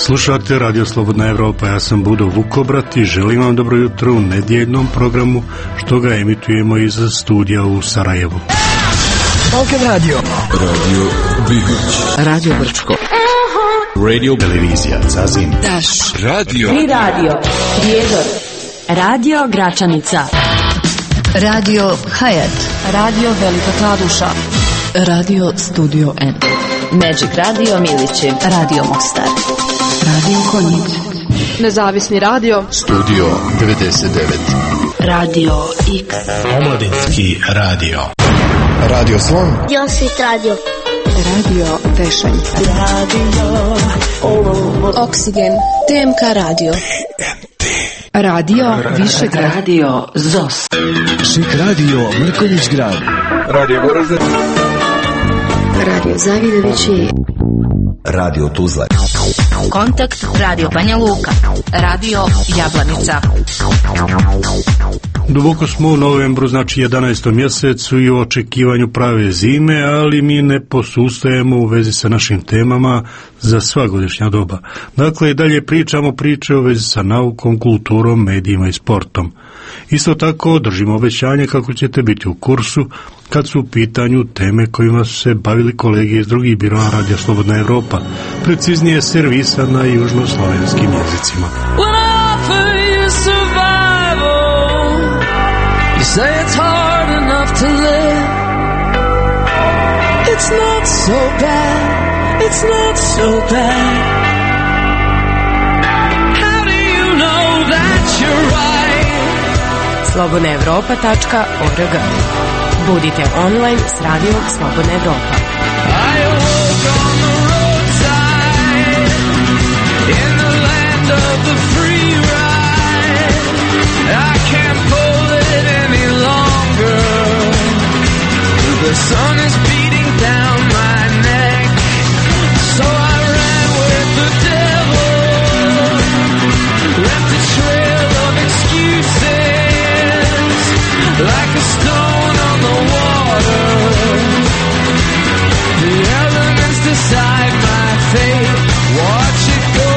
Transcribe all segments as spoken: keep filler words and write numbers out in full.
Slušate Radio Slobodna Evropa, ja sam Budo Vukobrat i želim vam dobro jutro u nedjeljnom programu što ga emitujemo iz studija u Sarajevu. Balkan Radio, Radio Bigoć, Radio Brčko, Radio Televizija Zazin, Daš, Radio Tri Radio, Prijedor, Radio Gračanica, Radio Hayat, Radio Velika Kladuša, Radio Studio N, Magic Radio Milići, Radio Mostar, Radio Konjic, Nezavisni radio, Studio devedeset devet, Radio X, Omladinski radio, Radio Slon, Josit radio, Radio Vešanje, Radio Oksigen, T M K radio, Radio Višeg Radio Zos, Šik radio Mrkonjić grad, Radio Goražde, Radio Zavidovići, Radio Tuzla, Kontakt Radio Banja Luka, Radio Jablanica. Duboko smo u novembru, znači jedanaestom mjesecu i u očekivanju prave zime, ali mi ne posustajemo u vezi sa našim temama za sva godišnja doba. Dakle, i dalje pričamo priče u vezi sa naukom, kulturom, medijima i sportom. Isto tako držimo obećanje kako ćete biti u kursu kad su u pitanju teme kojima su se bavili kolege iz drugih biroa Radio Slobodna Evropa, preciznije servisa na južnoslovenskim jezicima. You say it's hard enough to live. It's not so bad. It's not so bad. How do you know that you're right? slobodna evropa tačka org. Budite online s radijom Slobodna Evropa. I awoke on the roadside in the land of the free ride. I can't pull it any longer. The sun is beating down my neck, so I ran with the devil, left a trail of excuses like a stone on the water. The elements decide my fate. Watch it go.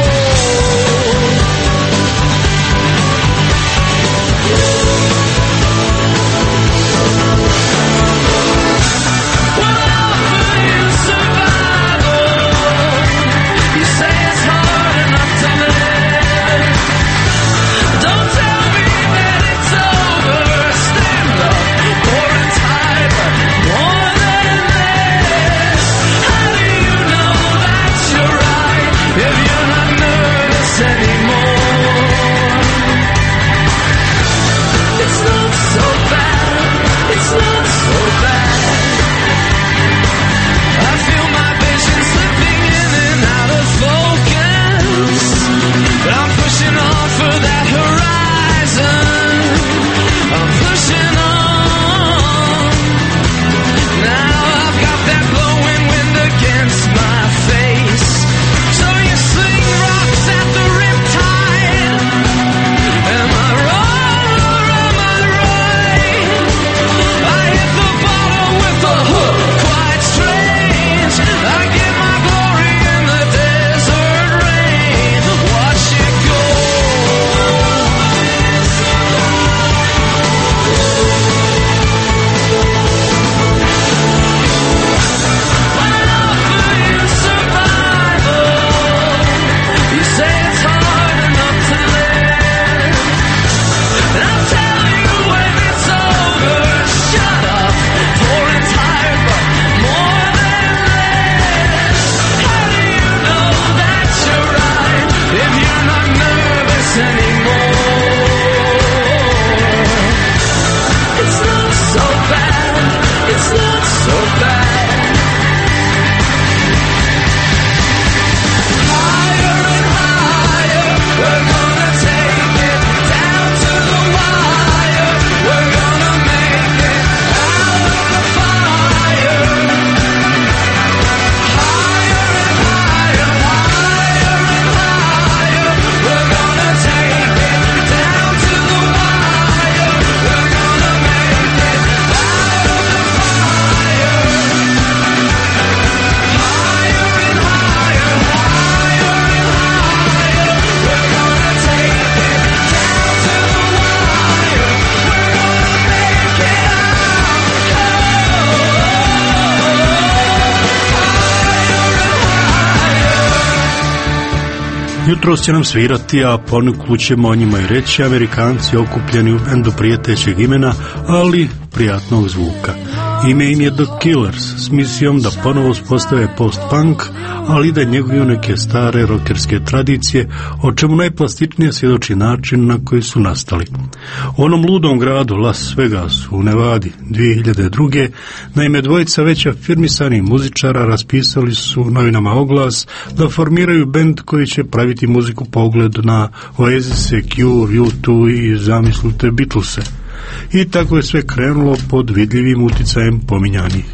Jutros će nam svirati, a ponuku ćemo o njima i reći, Amerikanci okupljeni u bendu prijetećeg imena, ali prijatnog zvuka. Ime im je The Killers, s misijom da ponovo uspostave post-punk, ali da njeguju neke stare rockerske tradicije, o čemu najplastičnije svjedoči način na koji su nastali. U onom ludom gradu Las Vegas u Nevadi dvije hiljade druge. naime dvojica već afirmisanih muzičara raspisali su novinama oglas da formiraju bend koji će praviti muziku po ugledu na Oasise, Cure, U dva i zamislite Beatlese. I tako je sve krenulo pod vidljivim uticajem pominjanih.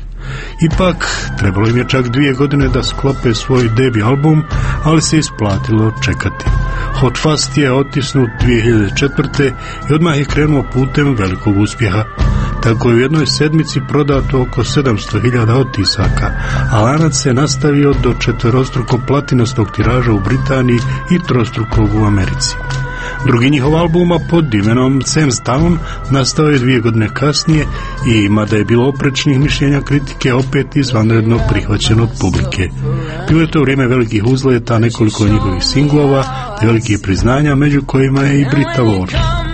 Ipak, trebalo im je čak dvije godine da sklope svoj debi album, ali se isplatilo čekati. Hot Fast je otisnut dvije hiljade četvrte. i odmah je krenuo putem velikog uspjeha. Tako je u jednoj sedmici prodato oko sedamsto hiljada otisaka, a lanac se nastavio do četverostruko platinastog tiraža u Britaniji i trostrukog u Americi. Drugi njihov albuma pod imenom Sam's Town nastao je dvije godine kasnije i, mada je bilo oprečnih mišljenja kritike, opet izvanredno prihvaćen od publike. Bilo je to vrijeme velikih uzleta, nekoliko njihovih singlova te velikih priznanja, među kojima je i Brita Ward.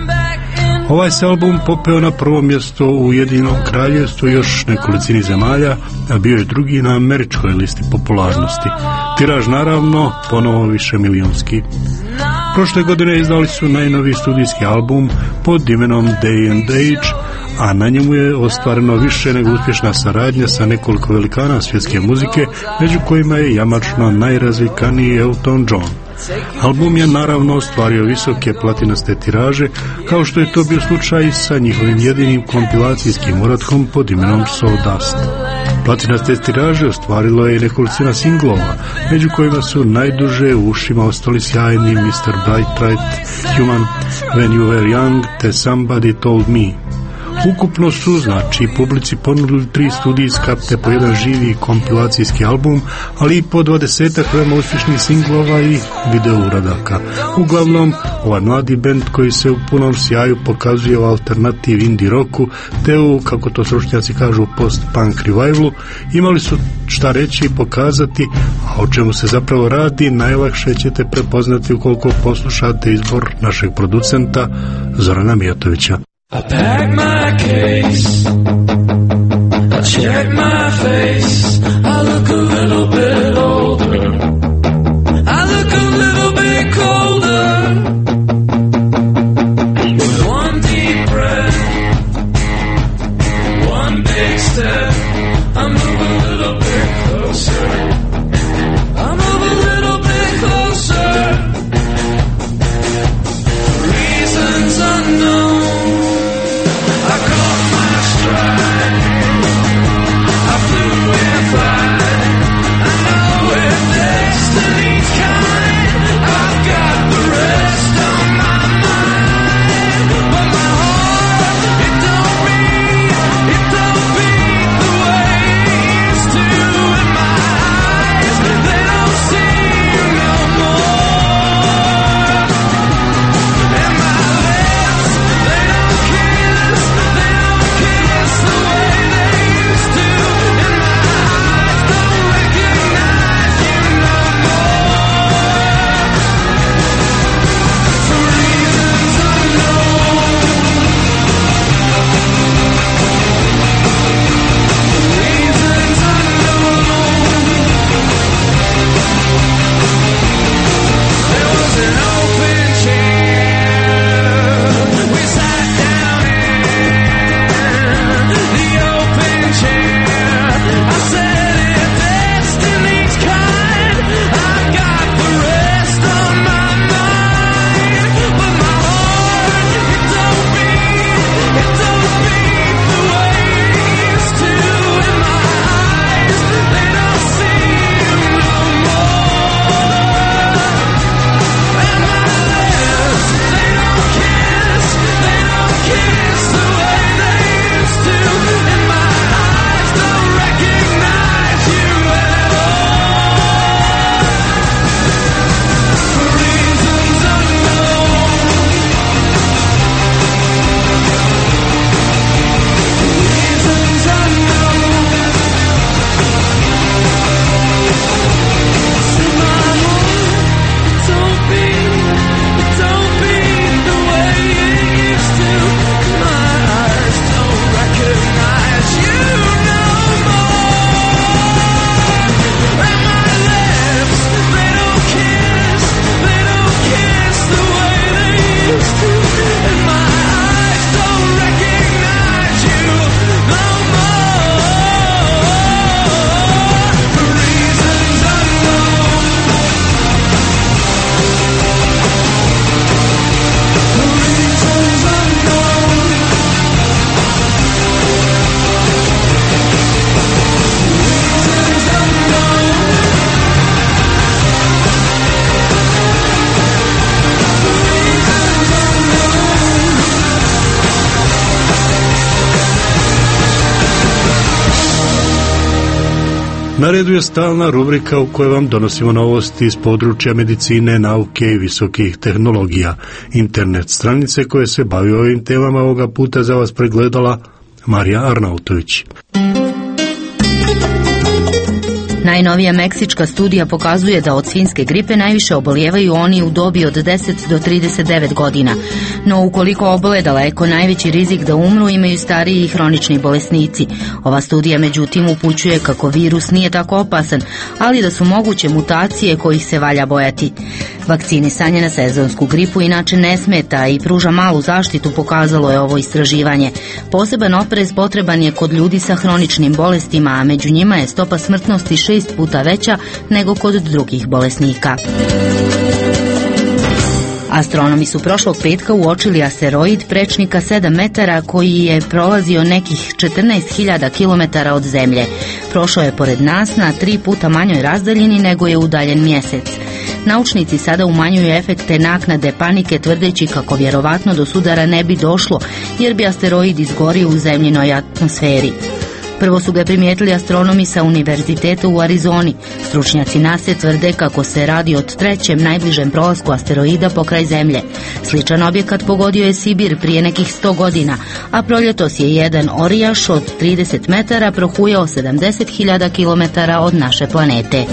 Ovaj se album popeo na prvo mjesto u Ujedinjenom Kraljevstvu i još nekolicini zemalja, a bio je drugi na američkoj listi popularnosti. Tiraž naravno ponovo više milijunski. Prošle godine izdali su najnoviji studijski album pod imenom Day and Age, a na njemu je ostvareno više nego uspješna saradnja sa nekoliko velikana svjetske muzike, među kojima je jamačno najrazvikaniji Elton John. Album je naravno ostvario visoke platinaste tiraže, kao što je to bio slučaj sa njihovim jedinim kompilacijskim uratkom pod imenom Sawdust. Platinaste tiraže ostvarilo je i nekolicina singlova, među kojima su najduže u ušima ostali sjajni mister Brightlight, Human, When You Were Young te Somebody Told Me. Ukupno su, znači, publici ponudili tri studijska te po jedan živi kompilacijski album, ali i po dvadesetak veoma uspješnih singlova i video uradaka. Uglavnom, ovaj mladi bend koji se u punom sjaju pokazuje u alternativ indie rocku te u, kako to stručnjaci kažu, post-punk revivalu, imali su šta reći i pokazati, a o čemu se zapravo radi najlakše ćete prepoznati ukoliko poslušate izbor našeg producenta Zorana Mijatovića. I pack my case, I check my face, I look a little bit older, I look a little bit colder, with one deep breath, one big step, I move a little bit closer, I move a little bit closer, reasons unknown. I flew and fly. I know it takes Na redu je stalna rubrika u kojoj vam donosimo novosti iz područja medicine, nauke i visokih tehnologija. Internet stranice koje se bavi ovim temama ovoga puta za vas pregledala Marija Arnautović. Najnovija meksička studija pokazuje da od svinjske gripe najviše obolijevaju oni u dobi od deset do trideset devet godina. No ukoliko obole, daleko najveći rizik da umru imaju stariji i hronični bolesnici. Ova studija međutim upućuje kako virus nije tako opasan, ali da su moguće mutacije kojih se valja bojati. Vakcinisanje na sezonsku gripu inače ne smeta i pruža malu zaštitu, pokazalo je ovo istraživanje. Poseban oprez potreban je kod ljudi sa hroničnim bolestima, a među njima je stopa smrtnosti šest puta veća nego kod drugih bolesnika. Astronomi su prošlog petka uočili asteroid prečnika sedam metara koji je prolazio nekih četrnaest hiljada kilometara od Zemlje. Prošao je pored nas na tri puta manjoj razdaljini nego je udaljen Mjesec. Naučnici sada umanjuju efekte naknade panike tvrdeći kako vjerovatno do sudara ne bi došlo jer bi asteroid izgorio u zemljinoj atmosferi. Prvo su ga primijetili astronomi sa univerziteta u Arizoni. Stručnjaci nase tvrde kako se radi od trećem najbližem prolasku asteroida pokraj Zemlje. Sličan objekat pogodio je Sibir prije nekih sto godina, a proljetos je jedan orijaš od trideset metara prohujao sedamdeset hiljada kilometara od naše planete.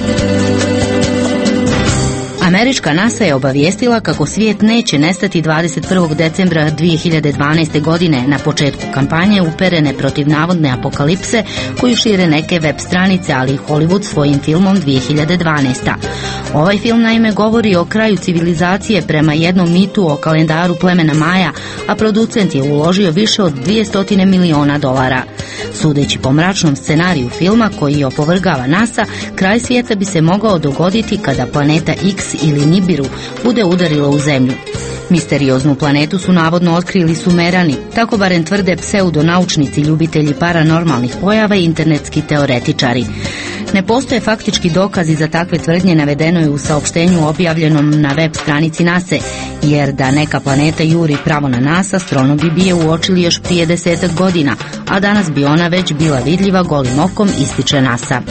Američka NASA je obavijestila kako svijet neće nestati dvadeset prvog decembra dvije hiljade dvanaeste. godine na početku kampanje uperene protiv navodne apokalipse koju šire neke web stranice, ali i Hollywood svojim filmom dvije hiljade dvanaeste. Ovaj film naime govori o kraju civilizacije prema jednom mitu o kalendaru plemena Maja, a producent je uložio više od dvjesto miliona dolara. Sudeći po mračnom scenariju filma koji opovrgava NASA, kraj svijeta bi se mogao dogoditi kada planeta X ili Nibiru bude udarila u Zemlju. Misterioznu planetu su navodno otkrili Sumerani, tako barem tvrde pseudonaučnici, ljubitelji paranormalnih pojava i internetski teoretičari. Ne postoje faktički dokazi za takve tvrdnje, navedeno je u saopštenju objavljenom na web stranici NASA, jer da neka planeta juri pravo na nas, astronomi bi je uočili još prije desetak godina, a danas bi ona već bila vidljiva golim okom, ističe NASA.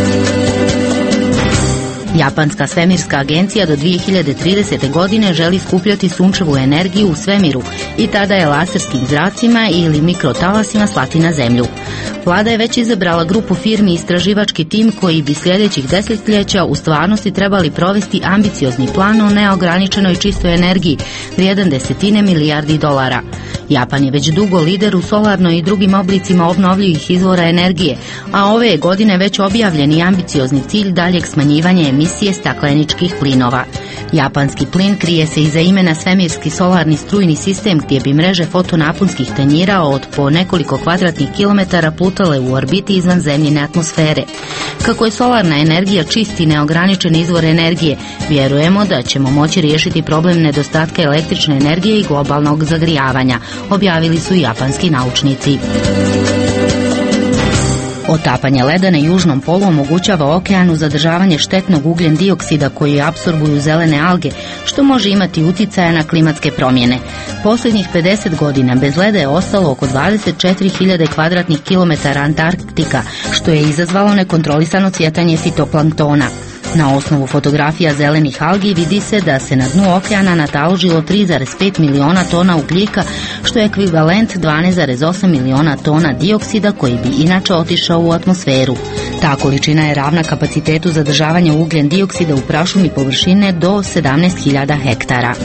Japanska svemirska agencija do dvije hiljade tridesete. godine želi skupljati sunčevu energiju u svemiru i tada je laserskim zracima ili mikrotalasima slati na Zemlju. Vlada je već izabrala grupu firmi i istraživački tim koji bi sljedećih desetljeća u stvarnosti trebali provesti ambiciozni plan o neograničenoj čistoj energiji vrijedan desetine milijardi dolara. Japan je već dugo lider u solarnoj i drugim oblicima obnovljivih izvora energije, a ove je godine već objavljen i ambiciozni cilj daljeg smanjivanja emisije stakleničkih plinova. Japanski plin krije se iza imena svemirski solarni strujni sistem gdje bi mreže fotonaponskih tanjira od po nekoliko kvadratnih kilometara plutale u orbiti izvan zemljine atmosfere. Kako je solarna energija čist i neograničen izvor energije, vjerujemo da ćemo moći riješiti problem nedostatka električne energije i globalnog zagrijavanja, objavili su japanski naučnici. Otapanje leda na južnom polu omogućava okeanu zadržavanje štetnog ugljen dioksida koji apsorbuju zelene alge, što može imati uticaja na klimatske promjene. Posljednjih pedeset godina bez leda je ostalo oko dvadeset četiri hiljade kvadratnih kilometara Antarktika, što je izazvalo nekontrolisano cvjetanje fitoplanktona. Na osnovu fotografija zelenih algi vidi se da se na dnu okeana nataložilo tri zarez pet miliona tona ugljika, što je ekvivalent dvanaest zarez osam miliona tona dioksida koji bi inače otišao u atmosferu. Ta količina je ravna kapacitetu zadržavanja ugljen dioksida u prašumi površine do sedamnaest hiljada hektara.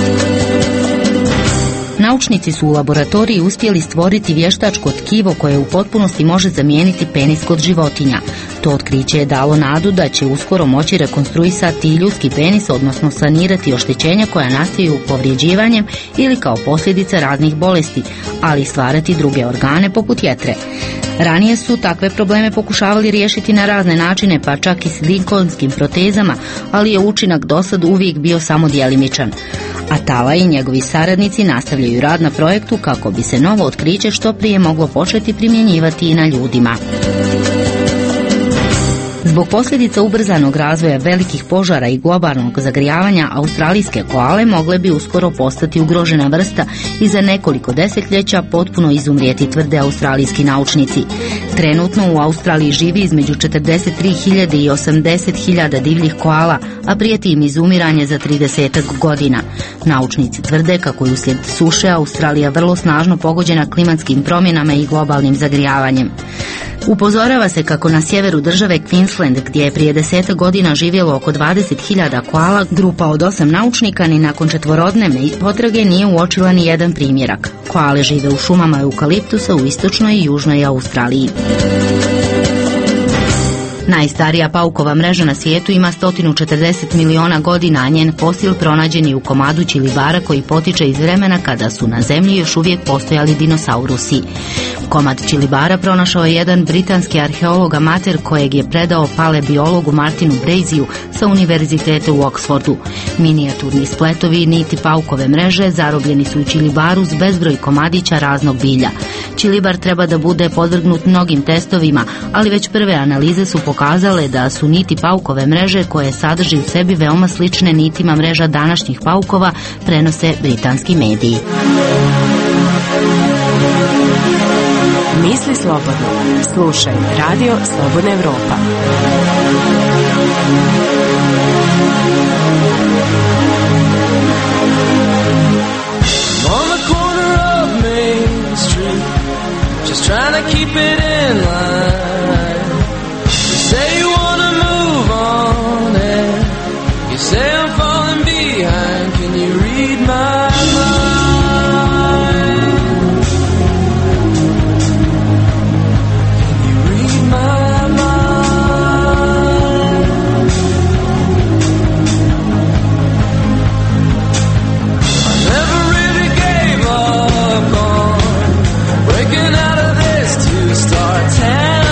Naučnici su u laboratoriji uspjeli stvoriti vještačko tkivo koje u potpunosti može zamijeniti penis kod životinja. To otkriće je dalo nadu da će uskoro moći rekonstruisati ljudski penis, odnosno sanirati oštećenja koja nastaju povrijeđivanjem ili kao posljedica raznih bolesti, ali stvarati druge organe poput jetre. Ranije su takve probleme pokušavali riješiti na razne načine, pa čak i silikonskim protezama, ali je učinak dosad uvijek bio samo djelimičan. Atala i njegovi saradnici nastavljaju rad na projektu kako bi se novo otkriće što prije moglo početi primjenjivati i na ljudima. Zbog posljedica ubrzanog razvoja velikih požara i globalnog zagrijavanja, australijske koale mogle bi uskoro postati ugrožena vrsta i za nekoliko desetljeća potpuno izumrijeti, tvrde australijski naučnici. Trenutno u Australiji živi između četrdeset tri hiljade i osamdeset hiljada divljih koala, a prijeti im izumiranje za trideset godina. Naučnici tvrde kako je uslijed suše Australija vrlo snažno pogođena klimatskim promjenama i globalnim zagrijavanjem. Upozorava se kako na sjeveru države Queensland, gdje je prije deset godina živjelo oko dvadeset hiljada koala, grupa od osam naučnika ni nakon četvorodnevne potrage nije uočila ni jedan primjerak. Koale žive u šumama eukaliptusa u istočnoj i južnoj Australiji. Najstarija paukova mreža na svijetu ima sto četrdeset miliona godina, a njen fosil pronađen je u komadu ćilibara koji potiče iz vremena kada su na zemlji još uvijek postojali dinosaurusi. Komad ćilibara pronašao je jedan britanski arheolog amater kojeg je predao palebiologu Martinu Braziju sa univerziteta u Oxfordu. Minijaturni spletovi niti paukove mreže zarobljeni su u ćilibaru s bezbroj komadića raznog bilja. Ćilibar treba da bude podvrgnut mnogim testovima, ali već prve analize su pokazale da su niti paukove mreže, koje sadrži u sebi veoma slične nitima mreža današnjih paukova, prenose britanski mediji. Misli slobodno. Slušaj Radio Slobodna Evropa. On the corner of Main Street, just trying to keep it in line. You say you wanna move on, and you say I'm falling behind. Can you read my mind? Start town.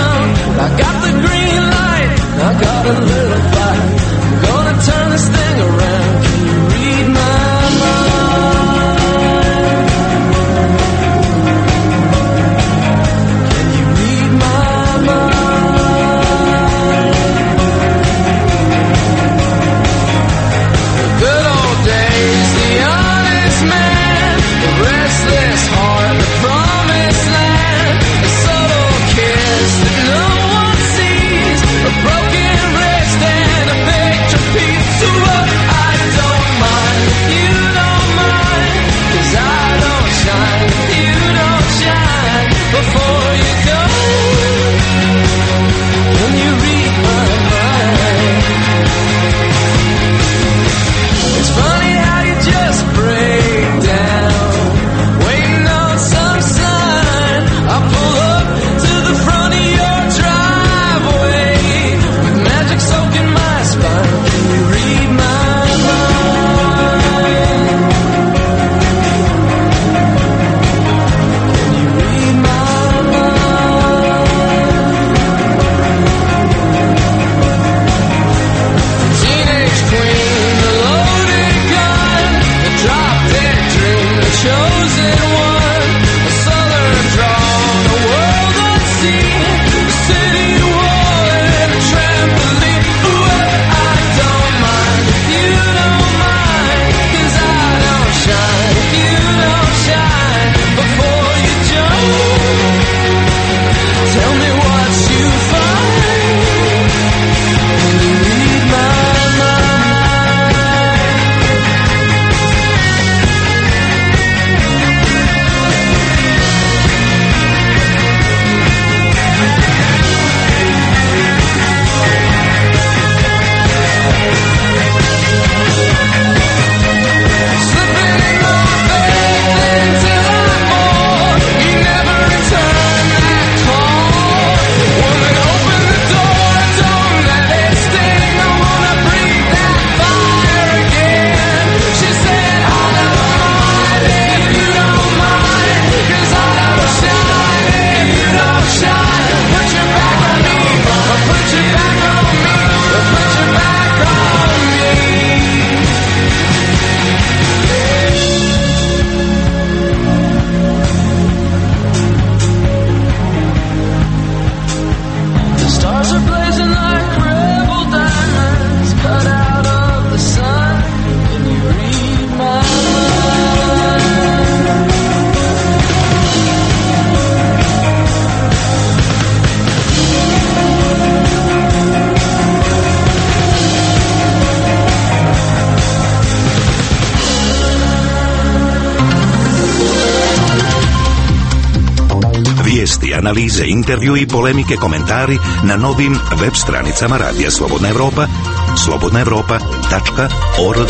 analize, intervju i polemike, komentari na novim web stranicama Radija Slobodna Evropa, slobodna evropa tačka org.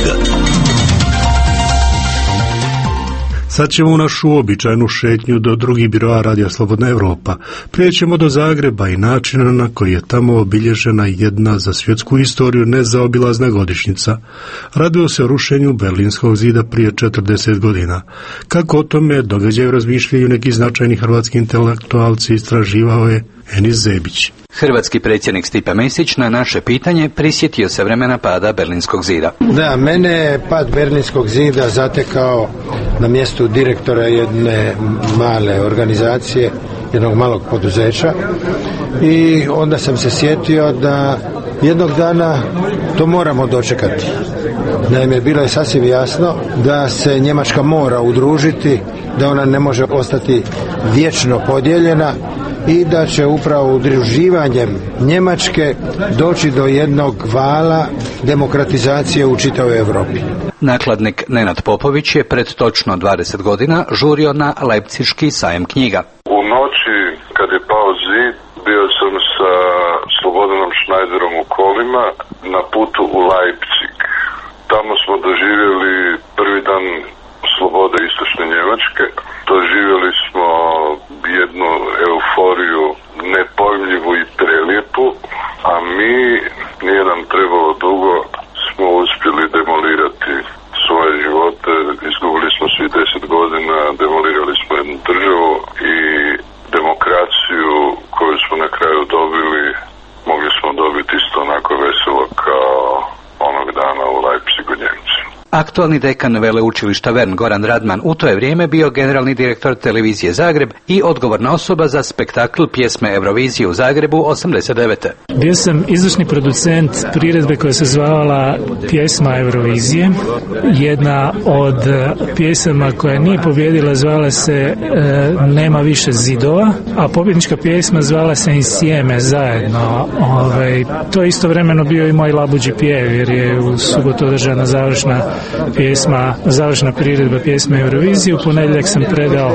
Sad ćemo u našu običajnu šetnju do drugih biroa Radija Slobodna Evropa. Prijećemo do Zagreba i načina na koji je tamo obilježena jedna za svjetsku istoriju nezaobilazna godišnjica. Radilo se o rušenju Berlinskog zida prije četrdeset godina. Kako o tome događaju razmišljaju neki značajni hrvatski intelektualci, istraživao je Enis Zebić. Hrvatski predsjednik Stipe Mesić na naše pitanje prisjetio se vremena pada Berlinskog zida. Da, mene je pad Berlinskog zida zatekao na mjestu direktora jedne male organizacije, jednog malog poduzeća, i onda sam se sjetio da jednog dana to moramo dočekati. Naime, bilo je sasvim jasno da se Njemačka mora udružiti, da ona ne može ostati vječno podijeljena i da će upravo udruživanjem Njemačke doći do jednog vala demokratizacije u čitavoj Europi. Nakladnik Nenad Popović je pred točno dvadeset godina žurio na Leipziški sajem knjiga. U noći kad je pao zid, bio sam sa Slobodanom Schneiderom u kolima na putu u Leipzig. Tamo smo doživjeli prvi dan slobode istočne Njemačke. Doživjeli smo jednu euforiju nepojmljivu i prelijepu, a mi, nije nam trebalo dugo, smo uspjeli demolirati svoje živote. Izgubili smo svi deset godina, demolirali smo jednu državu i demokraciju koju smo na kraju dobili, mogli smo dobiti isto onako veselo kao onog dana u Leipzigu Njemci. Aktualni dekan veleučilišta Vern Goran Radman u to je vrijeme bio generalni direktor televizije Zagreb i odgovorna osoba za spektakl pjesme Eurovizije u Zagrebu osamdeset devete. Bio sam izvršni producent priredbe koja se zvala Pjesma Eurovizije. Jedna od pjesama koja nije pobjedila zvala se e, Nema više zidova, a pobjednička pjesma zvala se Insieme, zajedno. Ovaj, to je istovremeno bio i moj labuđi pjev, jer je u subotu održana završna pjesma, završna priredba pjesme Eurovizije. U ponedjeljak sam predao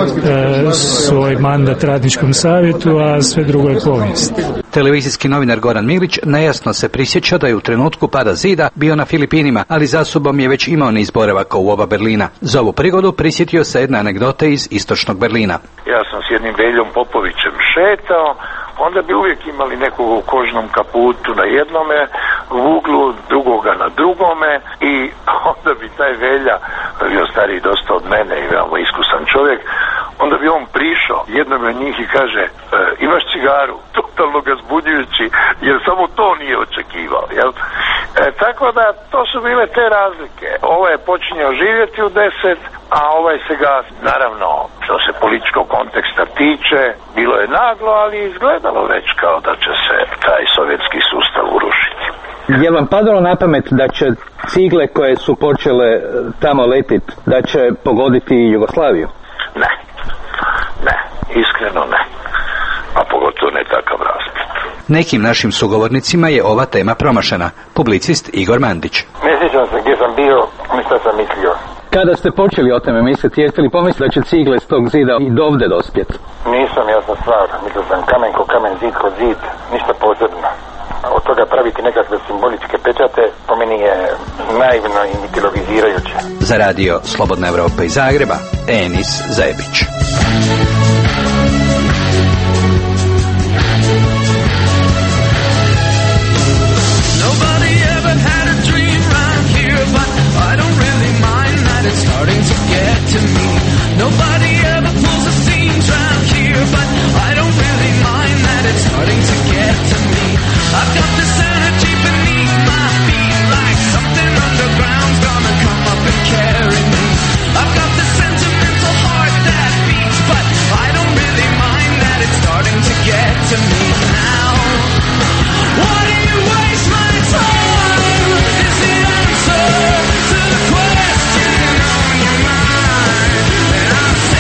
e, svoj mandat radničkom savjetu, a sve drugo je povijest. Televizijski novinar Goran Milić nejasno se prisjeća da je u trenutku pada zida bio na Filipinima, ali za sobom je već imao niz boravaka u oba Berlina. Za ovu prigodu prisjetio se jedne anegdote iz istočnog Berlina. Ja sam s jednim Veljom Popovićem šetao, onda bi uvijek imali nekog u kožnom kaputu na jednome uglu, drugoga na drugome, i onda bi taj Velja, bio stariji dosta od mene i veoma iskusan čovjek, onda bi on prišao jednom od njih i kaže, e, imaš cigaru? Totalno ga zbunjujući, jer samo to nije očekivao. Jel? E, tako da to su bile te razlike. Ovaj je počinjao živjeti u deset, a ovaj se ga, naravno, što se političkog konteksta tiče, bilo je naglo, ali izgledalo već kao da će se taj sovjetski sustav urušiti. Je vam padalo na pamet da će cigle koje su počele tamo letiti, da će pogoditi Jugoslaviju? Ne, ne, iskreno ne, a pogotovo ne takav rasplet. Nekim našim sugovornicima je ova tema promašena. Publicist Igor Mandić. Ne sjećam se gdje sam bio, ni šta sam mislio. Kada ste počeli o tome misliti, jeste li pomislili da će cigle s tog zida i dovde dospjeti? Nisam, jasna stvar. Mislio sam kamen ko kamen, zid ko zid, ništa posebno. Od toga praviti nekakve simboličke pečate, po meni je naivno i mitologizirajuće. Za radio Slobodna Evropa iz Zagreba, Enis Zebić. It's starting to get to me. Nobody ever pulls the seams round here, but I don't really mind that it's starting to get to me. I've got this energy beneath my feet, like something underground's gonna come up and carry me. I've got this sentimental heart that beats, but I don't really mind that it's starting to get to me now. Why do you waste my time? Is the answer to the question on your mind? And I say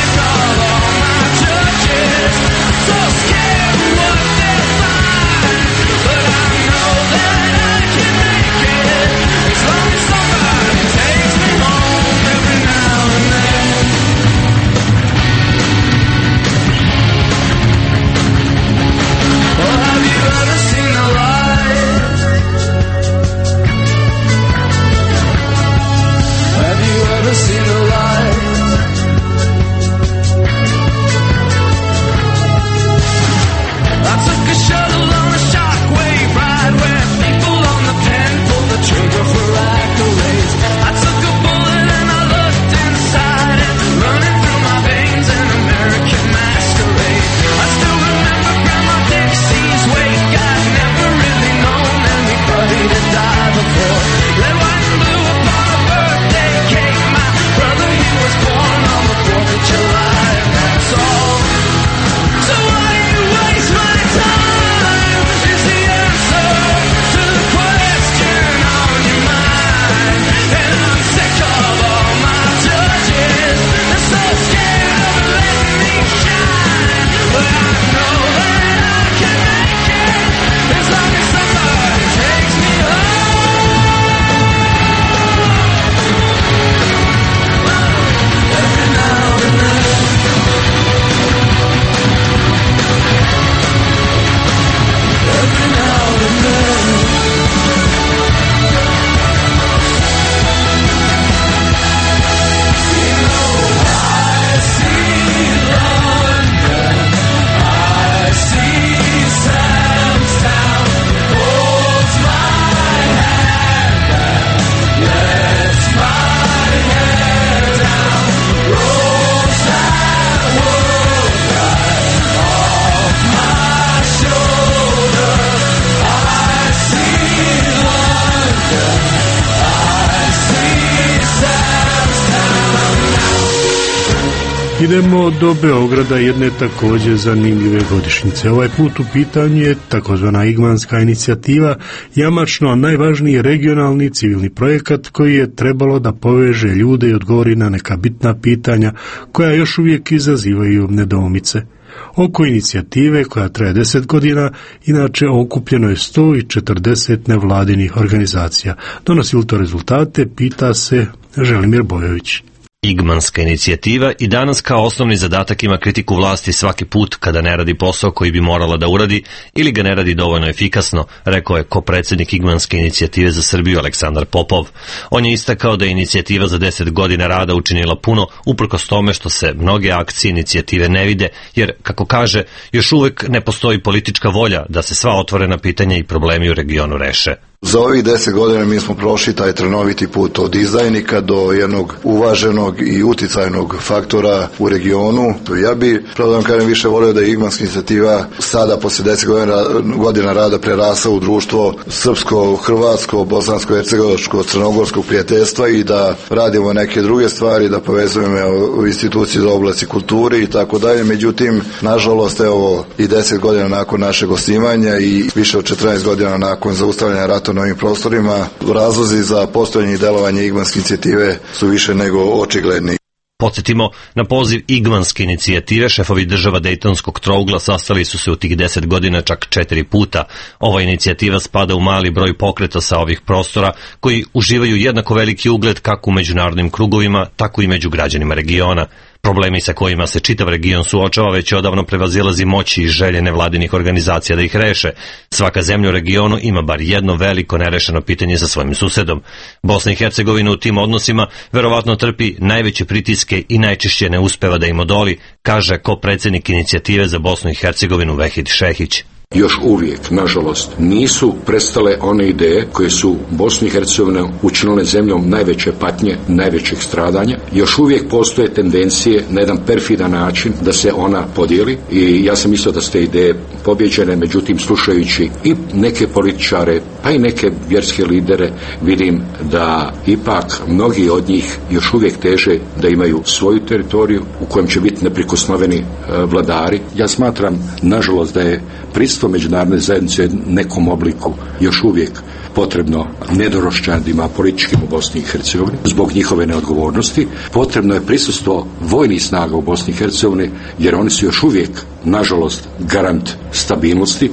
Idemo do Beograda, jedne također zanimljive godišnjice. Ovaj put u pitanju je takozvana Igmanska inicijativa, jamačno najvažniji regionalni civilni projekat koji je trebalo da poveže ljude i odgovori na neka bitna pitanja koja još uvijek izazivaju nedoumice. Oko inicijative, koja traje deset godina, inače okupljeno je sto četrdeset nevladinih organizacija. Donosi li to rezultate, pita se Želimir Bojović. Igmanska inicijativa i danas kao osnovni zadatak ima kritiku vlasti svaki put kada ne radi posao koji bi morala da uradi ili ga ne radi dovoljno efikasno, rekao je kopredsjednik Igmanske inicijative za Srbiju Aleksandar Popov. On je istakao da je inicijativa za deset godina rada učinila puno, uprkos tome što se mnoge akcije inicijative ne vide, jer, kako kaže, još uvek ne postoji politička volja da se sva otvorena pitanja i problemi u regionu reše. Za ovih deset godina mi smo prošli taj trnoviti put od izdajnika do jednog uvaženog i uticajnog faktora u regionu. Ja bi, pravo da vam kažem, više volio da je Igmanska inicijativa sada posle deset godina, godina rada prerasla u društvo srpsko, hrvatsko, bosansko, hercegovačko, crnogorskog prijateljstva i da radimo neke druge stvari, da povezujemo institucije za oblasti kulture i tako dalje. Međutim, nažalost, evo i deset godina nakon našeg osnivanja i više od četrnaest godina nakon zaustavljanja rata na ovim prostorima, razlozi za postojanje i delovanje Igmanske inicijative su više nego očigledni. Podsjetimo, na poziv Igmanske inicijative šefovi država Dejtonskog trougla sastali su se u tih deset godina čak četiri puta. Ova inicijativa spada u mali broj pokreta sa ovih prostora koji uživaju jednako veliki ugled kako u međunarodnim krugovima, tako i među građanima regiona. Problemi sa kojima se čitav region suočava već odavno prevazilazi moći i želje nevladinih organizacija da ih reše. Svaka zemlja u regionu ima bar jedno veliko nerešeno pitanje sa svojim susedom. Bosna i Hercegovina u tim odnosima verovatno trpi najveće pritiske i najčešće ne uspeva da im odoli, kaže kopredsjednik inicijative za Bosnu i Hercegovinu Vehid Šehić. Još uvijek, nažalost, nisu prestale one ideje koje su Bosnu i Hercegovinu učinile zemljom najveće patnje, najvećeg stradanja. Još uvijek postoje tendencije na jedan perfidan način da se ona podijeli i ja sam mislio da su te ideje pobjeđene, međutim slušajući i neke političare, pa i neke vjerske lidere, vidim da ipak mnogi od njih još uvijek teže da imaju svoju teritoriju u kojem će biti neprikosnoveni vladari. Ja smatram, nažalost, da je prisustvo međunarodne zajednice u nekom obliku još uvijek potrebno nedorošćanima političkim u Bosni i Hercegovini zbog njihove neodgovornosti. Potrebno je prisustvo vojnih snaga u Bosni i Hercegovini jer oni su još uvijek, nažalost, garant stabilnosti.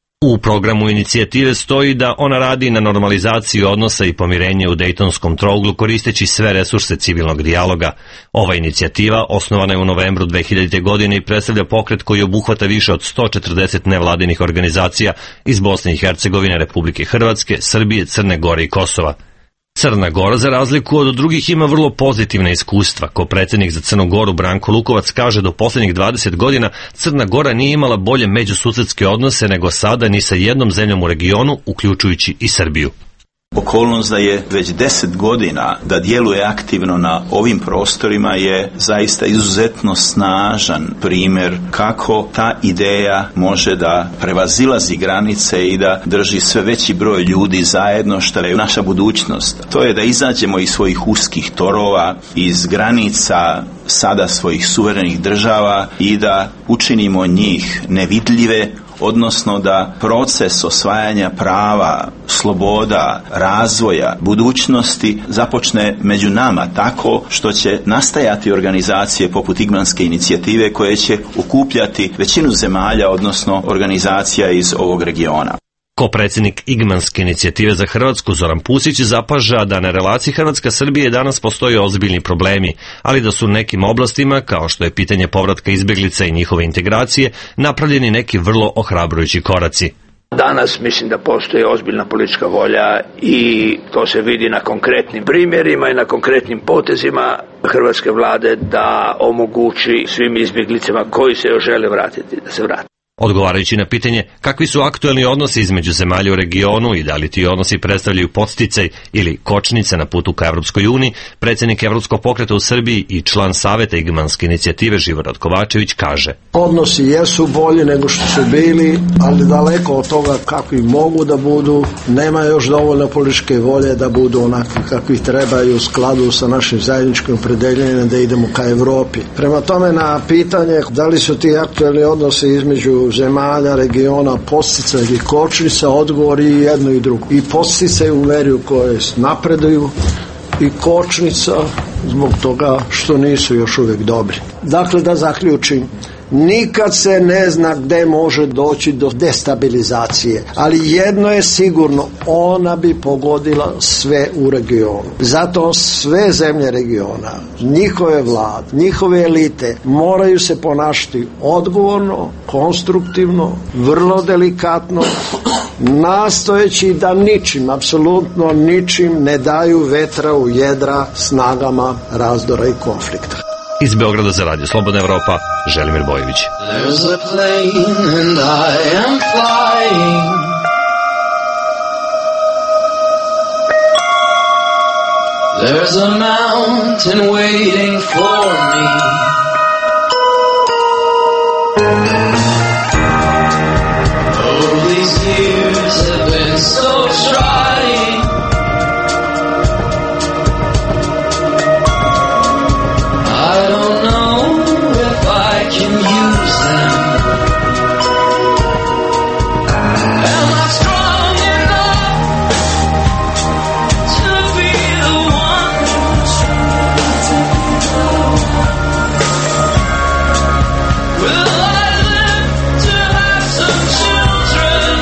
U programu inicijative stoji da ona radi na normalizaciji odnosa i pomirenje u Dejtonskom trouglu koristeći sve resurse civilnog dijaloga. Ova inicijativa osnovana je u novembru dve hiljadite. godine i predstavlja pokret koji obuhvata više od sto četrdeset nevladinih organizacija iz Bosne i Hercegovine, Republike Hrvatske, Srbije, Crne Gore i Kosova. Crna Gora, za razliku od drugih, ima vrlo pozitivna iskustva. Kopredsjednik za Crnu Goru Branko Lukovac kaže da u posljednjih dvadeset godina Crna Gora nije imala bolje međususedske odnose nego sada ni sa jednom zemljom u regionu, uključujući i Srbiju. Okolnost da je već deset godina da djeluje aktivno na ovim prostorima je zaista izuzetno snažan primjer kako ta ideja može da prevazilazi granice i da drži sve veći broj ljudi zajedno, što je naša budućnost. To je da izađemo iz svojih uskih torova, iz granica sada svojih suverenih država i da učinimo njih nevidljive, odnosno da proces osvajanja prava, sloboda, razvoja, budućnosti započne među nama tako što će nastajati organizacije poput Igmanske inicijative koje će okupljati većinu zemalja, odnosno organizacija iz ovog regiona. Kopredsjednik Igmanske inicijative za Hrvatsku Zoran Pusić zapaža da na relaciji Hrvatska-Srbije danas postoje ozbiljni problemi, ali da su u nekim oblastima, kao što je pitanje povratka izbjeglica i njihove integracije, napravljeni neki vrlo ohrabrujući koraci. Danas mislim da postoji ozbiljna politička volja i to se vidi na konkretnim primjerima i na konkretnim potezima hrvatske vlade da omogući svim izbjeglicama koji se još žele vratiti da se vrate. Odgovarajući na pitanje kakvi su aktuelni odnosi između zemalja u regionu i da li ti odnosi predstavljaju podsticaj ili kočnice na putu ka Evropskoj uniji, predsjednik Evropskog pokreta u Srbiji i član Saveta Igmanske inicijative Živorad Kovačević kaže: Odnosi jesu bolji nego što su bili, ali daleko od toga kakvi mogu da budu, nema još dovoljno političke volje da budu onakvi kakvi trebaju u skladu sa našim zajedničkim opredeljenjem da idemo ka Evropi. Prema tome, na pitanje da li su ti aktuelni odnosi između zemalja, regiona, podsticaj ili kočnica, odgovor i jedno i drugo. I podsticaj u meri u kojoj napreduju i kočnica zbog toga što nisu još uvijek dobri. Dakle, da zaključim, nikad se ne zna gde može doći do destabilizacije, ali jedno je sigurno, ona bi pogodila sve u regionu. Zato sve zemlje regiona, njihove vlade, njihove elite moraju se ponašati odgovorno, konstruktivno, vrlo delikatno, nastojeći da ničim, apsolutno ničim ne daju vetra u jedra snagama razdora i konflikta. Iz Beograda za Radio Slobodna Evropa, Želimir Bojević. There's a plane and I am flying. There's a mountain waiting for me. Oh, these years have been so trying. I don't know if I can use them. Am I strong enough to be the one? Will I live to have some children?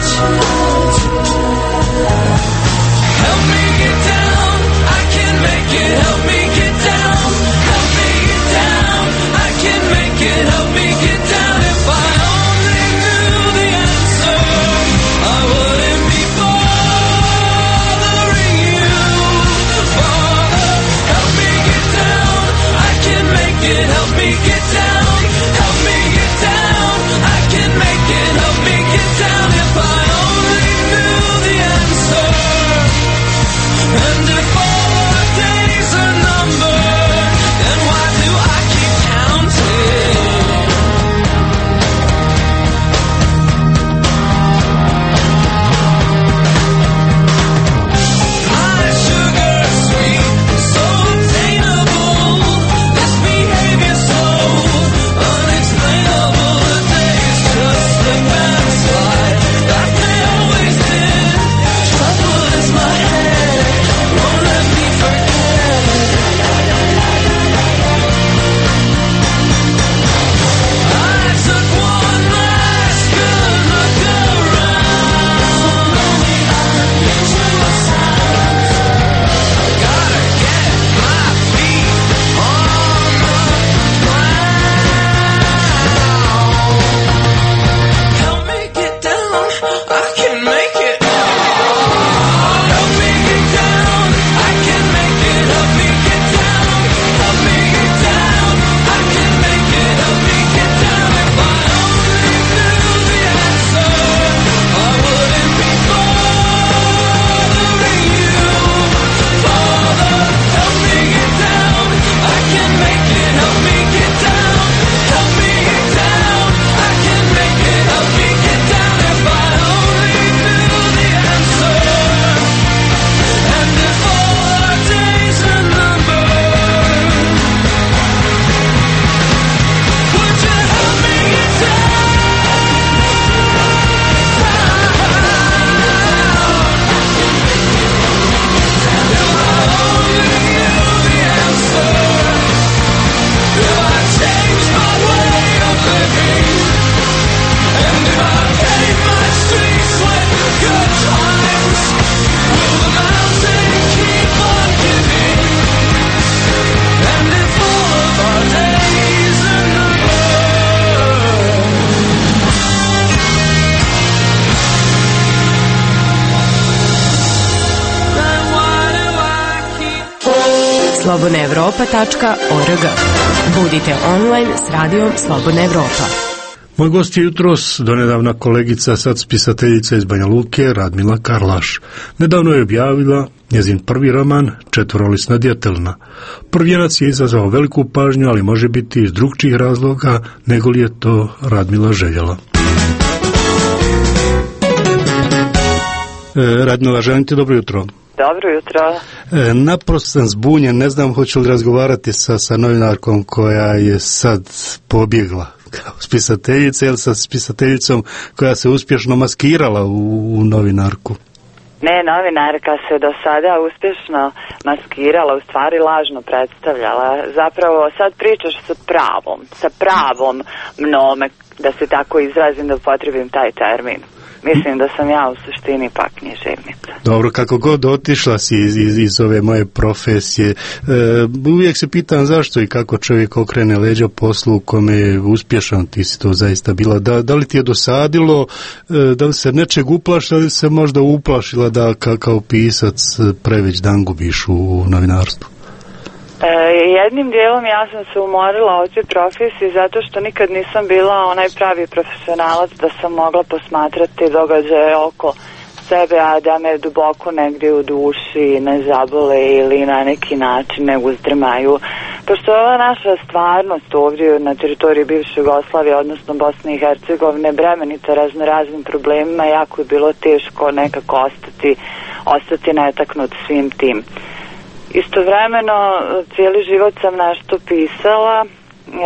Help me get down, I can make it. Help me get down, help me get down, I can make it. Help me get down. If I only knew the answer, I wouldn't be bothering you. Father, help me get down, I can make it. Help me get down, help me get down, I can make it. Help me get down. If I only knew the answer, and if all our days are numbered, then why do I keep counting? My sugar sweet, so obtainable, this behavior so unexplainable. The days just slip and slide like they always did. Trouble is my head, won't let me forget. I took one last good look around. Gotta get my feet on the ground. Help me get down, I can make it. Help me get down, I can make it. Help me get down, help me get down, I can make it. Help me get down. If I only knew the answer, I wouldn't be bothering you. Father, help me get down, I can make it. Help me get down, help me get down, I can make it. Help me get down. If I only knew the answer, and if all our days are numbered, would you help me get down? If I only knew the answer, if I changed my way of living, and if I paid my streets with good times, will the mountain keep on giving? And if all of our days are numbered, then why do I keep slobodna evropa tačka org. Budite online s radijom Slobodna Evropa. Moj gost je jutros donedavna kolegica, sad spisateljica iz Banja Luke, Radmila Karlaš. Nedavno je objavila njezin prvi roman, Četvorolisna djetelina. Prvijenac je izazvao veliku pažnju, ali može biti iz drugčijih razloga nego li je to Radmila željela. E, Radmila, želim ti dobro jutro. Dobro jutro. E, naprosto sam zbunjen, ne znam hoću li razgovarati sa, sa novinarkom koja je sad pobjegla kao spisateljica ili sa spisateljicom koja se uspješno maskirala u, u novinarku. Ne, novinarka se do sada uspješno maskirala, u stvari lažno predstavljala. Zapravo sad pričaš sa pravom, sa pravom mnome, da se tako izrazim, da upotrebim taj termin. Mislim da sam ja u suštini pak književnica. Dobro, kako god otišla si iz, iz, iz ove moje profesije, e, uvijek se pitam zašto i kako čovjek okrene leđa poslu u kome je uspješan, ti si to zaista bila. Da, da li ti je dosadilo, e, da li se nečeg uplašila ili se možda uplašila da ka, kao pisac preveć dan gubiš u, u novinarstvu? E, jednim dijelom ja sam se umorila od te profesije zato što nikad nisam bila onaj pravi profesionalac da sam mogla posmatrati događaje oko sebe, a da me duboko negdje u duši ne zabole ili na neki način ne uzdrmaju. Pošto je ova naša stvarnost ovdje na teritoriji bivše Jugoslavije, odnosno Bosne i Hercegovine, bremenita raznoraznim problemima, jako je bilo teško nekako ostati, ostati netaknut svim tim. Istovremeno cijeli život sam nešto pisala, e,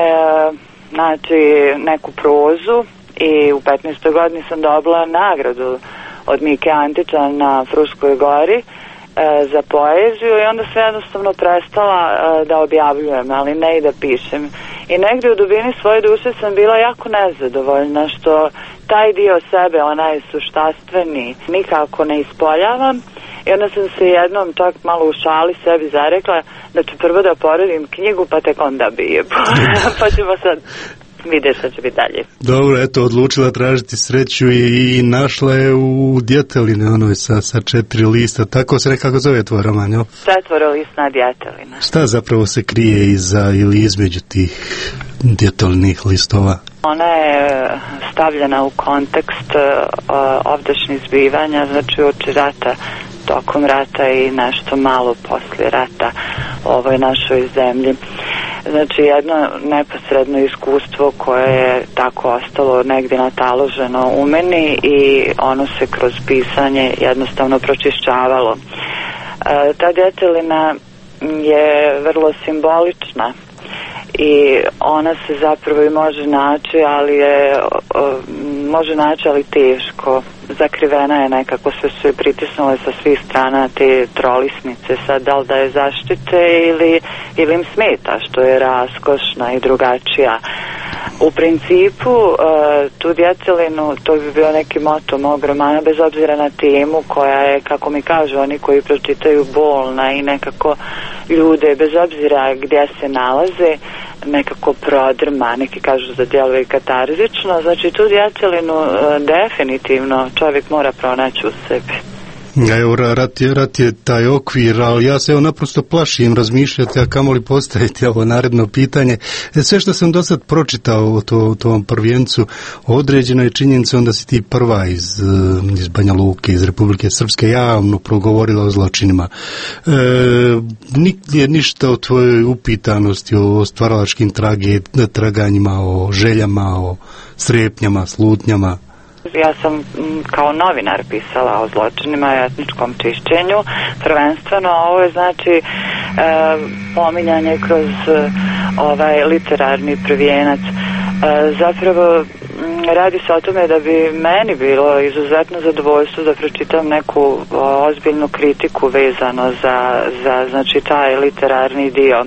znači neku prozu, i u petnaestoj godini sam dobila nagradu od Mike Antića na Fruškoj gori e, za poeziju, i onda sam jednostavno prestala e, da objavljujem, ali ne i da pišem. I negdje u dubini svoje duše sam bila jako nezadovoljna što taj dio sebe, onaj suštastveni, nikako ne ispoljavam. I onda sam se jednom čak malo u šali sebi zarekla da ću prvo da poredim knjigu, pa tek onda bije. Pa ćemo sad vidjeti što će biti dalje. Dobro, eto, odlučila tražiti sreću i, i našla je u Djetelini, onoj sa, sa četiri lista. Tako se nekako zove tvoj roman, jel? Četvorolisna djetelina. Šta zapravo se krije iza ili između tih djetelinih listova? Ona je stavljena u kontekst uh, ovdašnjih zbivanja, znači uoči rata, tokom rata i nešto malo poslije rata u ovoj našoj zemlji. Znači jedno neposredno iskustvo koje je tako ostalo negdje nataloženo u meni i ono se kroz pisanje jednostavno pročišćavalo. E, ta djetelina je vrlo simbolična i ona se zapravo i može naći, ali je o, može naći, ali teško. Zakrivena je nekako, sve su je pritisnule sa svih strana te trolisnice, sad da li da je zaštite ili, ili im smeta što je raskošna i drugačija. U principu tu djetelinu, to bi bio neki moto mog romana, bez obzira na temu koja je, kako mi kažu oni koji pročitaju, bolna i nekako ljude, bez obzira gdje se nalaze, nekako prodrma, neki kažu da djeluje katarzično. Znači tu djetelinu definitivno čovjek mora pronaći u sebi. Evo, rat je, rat je taj okvir, ali ja se evo naprosto plašim razmišljati, a kamoli postaviti ovo naredno pitanje. Sve što sam do sad pročitao o, to, o tom prvijencu, određeno je činjenicom da si ti prva iz, iz Banja Luke, iz Republike Srpske, javno progovorila o zločinima. E, nigdje ništa o tvojoj upitanosti, o stvaralačkim trage, traganjima, o željama, o strepnjama, slutnjama. Ja sam kao novinar pisala o zločinima i etničkom čišćenju, prvenstveno ovo je znači e, pominjanje kroz e, ovaj literarni prvijenac. E, zapravo radi se o tome da bi meni bilo izuzetno zadovoljstvo da pročitam neku o, ozbiljnu kritiku vezano za, za znači taj literarni dio.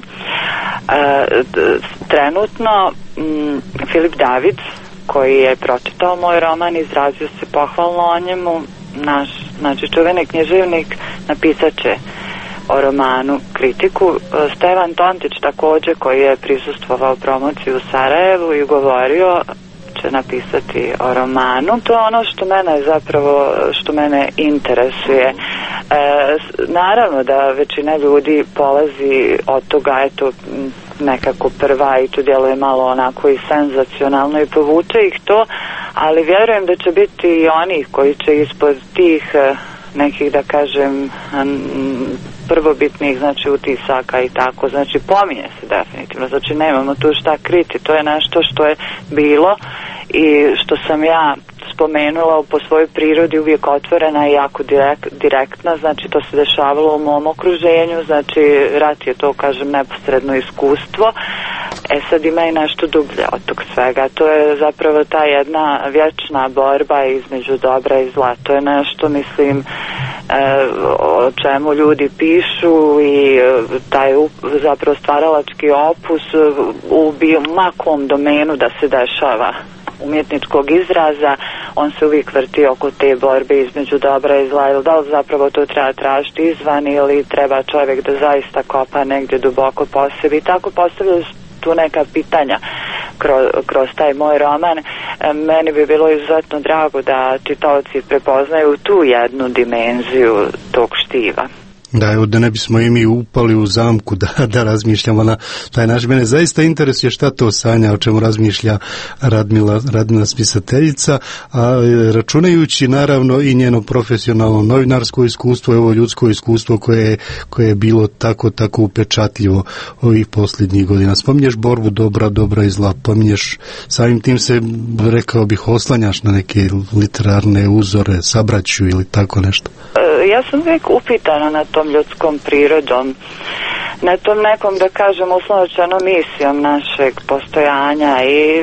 E, trenutno m, Filip David, koji je pročitao moj roman, izrazio se pohvalno o njemu. Naš, znači čuveni književnik, napisat će o romanu kritiku. Stevan Tontić također, koji je prisustvovao promociju u Sarajevu i govorio, će napisati o romanu. To je ono što mene zapravo, što mene interesuje. E, naravno da većina ljudi polazi od toga, eto, nekako prva i to djeluje malo onako i senzacionalno i povuče ih to, ali vjerujem da će biti i oni koji će ispod tih nekih, da kažem, prvobitnih, znači, utisaka i tako, znači, pominje se definitivno, znači, nemamo tu šta kriti, to je nešto što je bilo i što sam ja spomenula po svojoj prirodi uvijek otvorena i jako direkt, direktna, znači, to se dešavalo u mom okruženju, znači, rat je to, kažem, neposredno iskustvo. E sad ima i nešto dublje od tog svega, to je zapravo ta jedna vječna borba između dobra i zla, to je nešto, mislim, e, o čemu ljudi pišu i e, taj zapravo stvaralački opus u makom domenu da se dešava umjetničkog izraza, on se uvijek vrti oko te borbe između dobra i zla, ili da li zapravo to treba tražiti izvan ili treba čovjek da zaista kopa negdje duboko po sebi i tako postavljaju tu neka pitanja kroz, kroz taj moj roman. Meni bi bilo izuzetno drago da čitaoci prepoznaju tu jednu dimenziju tog štiva. Da, evo da ne bismo i mi upali u zamku da, da razmišljamo na taj naš. Mene zaista interesuje šta to sanja, o čemu razmišlja Radmila, Radmila spisateljica, a računajući naravno i njeno profesionalno novinarsko iskustvo, evo ljudsko iskustvo koje, koje je bilo tako, tako upečatljivo ovih posljednjih godina. Spominješ borbu dobra, dobra i zla, pominješ, samim tim se, rekao bih, oslanjaš na neke literarne uzore, sabraću ili tako nešto. Ja sam uvijek upitana na tom ljudskom prirodom, na tom nekom, da kažem, uslovno misijom našeg postojanja i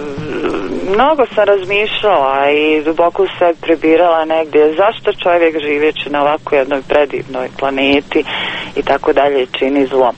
mnogo sam razmišljala i duboko se prebirala negdje zašto čovjek živeći na ovako jednoj predivnoj planeti i tako dalje čini zlo.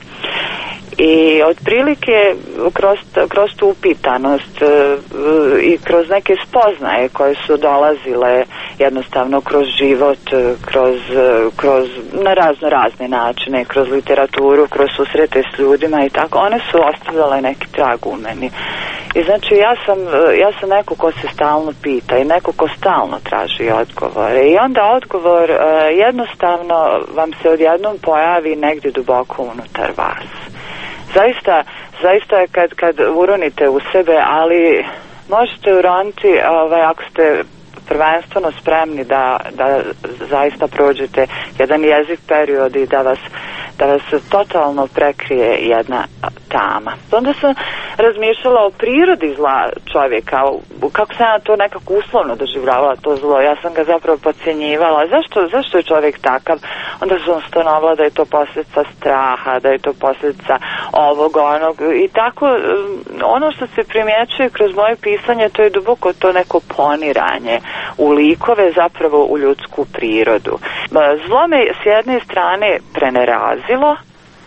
I otprilike kroz, kroz tu upitanost e, i kroz neke spoznaje koje su dolazile jednostavno kroz život, kroz, kroz na razno razne načine, kroz literaturu, kroz susrete s ljudima i tako, one su ostavljale neki trag u meni. I znači ja sam, ja sam neko ko se stalno pita i neko ko stalno traži odgovore i onda odgovor e, jednostavno vam se odjednom pojavi negdje duboko unutar vas. Zaista, zaista je kad, kad uronite u sebe, ali možete uroniti ovaj, ako ste prvenstveno spremni da, da zaista prođete jedan jeziv period i da vas, da vas totalno prekrije jedna tama. Onda sam razmišljala o prirodi zla čovjeka, kako sam ja to nekako uslovno doživljavala to zlo, ja sam ga zapravo podcjenjivala, zašto, zašto je čovjek takav, onda sam stanovila da je to posljedica straha, da je to posljedica ovog, onog i tako, ono što se primjećuje kroz moje pisanje, to je duboko to neko poniranje u likove, zapravo u ljudsku prirodu. Zlo me s jedne strane prenerazilo,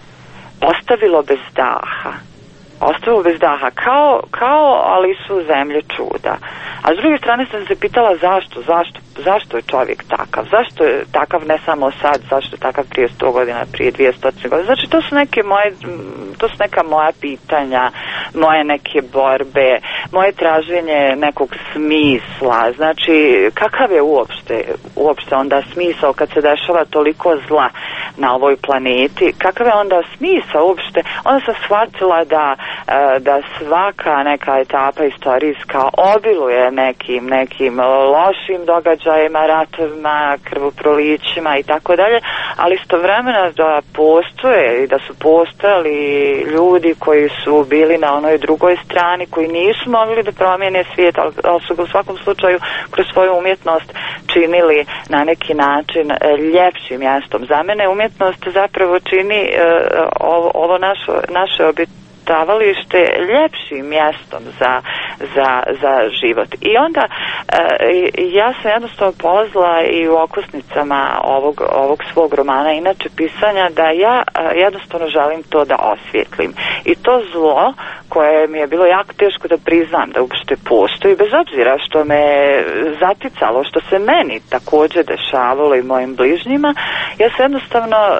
ostavilo bez daha. Ostavilo bez daha, kao, kao Alisu u zemlji čuda. A s druge strane sam se pitala zašto, zašto, zašto je čovjek takav, zašto je takav ne samo sad, zašto je takav prije sto godina, prije dvjesto godina. Znači to su neke moje, to su neka moja pitanja, moje neke borbe, moje traženje nekog smisla, znači kakav je uopšte, uopšte onda smisao kad se dešava toliko zla na ovoj planeti, kakav je onda smisao uopšte, onda sam shvatila da, da svaka neka etapa istorijska obiluje nekim, nekim lošim događajima, ratovima, krvoprolićima i tako dalje, ali istovremeno da postoje i da su postojali ljudi koji su bili na onoj drugoj strani, koji nisu mogli da promijene svijet, ali su ga u svakom slučaju kroz svoju umjetnost činili na neki način ljepšim mjestom. Za mene umjetnost zapravo čini uh, ovo, ovo našo, naše obitavalište ljepšim mjestom za, za, za život. I onda uh, ja sam jednostavno polazila i u okosnicama ovog, ovog svog romana, inače pisanja, da ja uh, jednostavno želim to da osvijetlim. I to zlo koje mi je bilo jako teško da priznam da uopšte postoji, bez obzira što me zaticalo, što se meni također dešavalo i mojim bližnjima, ja sam jednostavno e,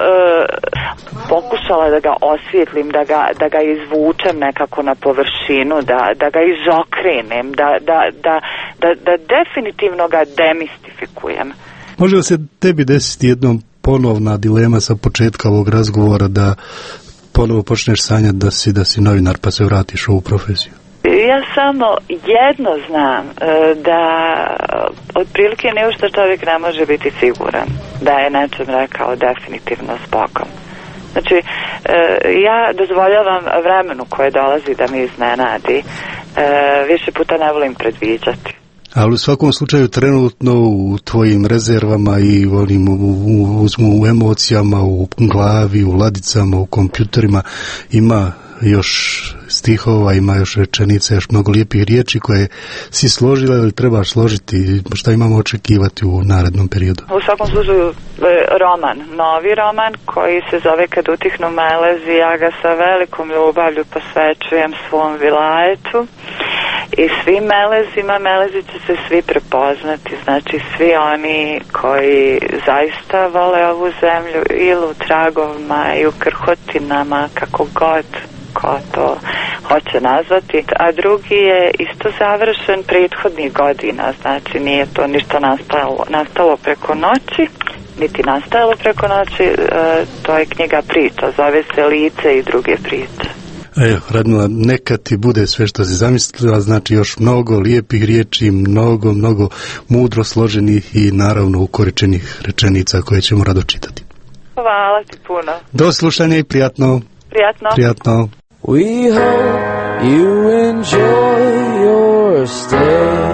pokušala da ga osvijetlim, da ga, da ga izvučem nekako na površinu, da, da ga izokrenem, da, da, da, da, da definitivno ga demistifikujem. Može li se tebi desiti jednom ponovna dilema sa početka ovog razgovora da ponovo počneš sanjati da si, da si novinar pa se vratiš u ovu profesiju? Ja samo jedno znam, da otprilike ne u što čovjek ne može biti siguran da je nečem rekao definitivno s Bogom. Znači, ja dozvoljavam vremenu koje dolazi da mi iznenadi, više puta ne volim predviđati. Ali u svakom slučaju trenutno u tvojim rezervama i onim, u, u, u, u emocijama, u glavi, u ladicama, u kompjuterima ima još stihova, ima još rečenica, još mnogo lijepih riječi koje si složila ili trebaš složiti. Šta imamo očekivati u narednom periodu? U svakom slučaju roman, novi roman koji se zove Kad utihnu melezi. Ja ga sa velikom ljubavlju posvećujem svom vilajetu i svim melezima. Melezi će se svi prepoznati, znači svi oni koji zaista vole ovu zemlju ili u tragovima i u krhotinama, kako god ko to hoće nazvati, a drugi je isto završen prethodnih godina, znači nije to ništa nastalo, nastalo preko noći, niti nastajalo preko noći, e, to je knjiga priča, zove se Lice i druge priče. Evo, Radmila, neka ti bude sve što si zamislila, znači još mnogo lijepih riječi, mnogo, mnogo mudro složenih i naravno ukoričenih rečenica koje ćemo rado čitati. Hvala ti puno. Do slušanja i prijatno. Prijatno. Prijatno. We hope you enjoy your stay.